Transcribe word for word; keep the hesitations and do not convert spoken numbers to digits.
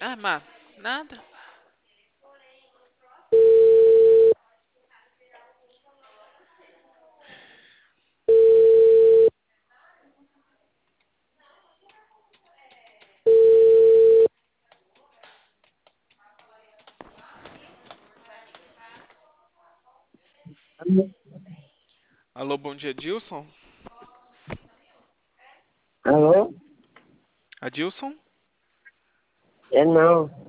Ah, Má, nada. Alô, bom dia, Dilson? Alô? Adilson? É não.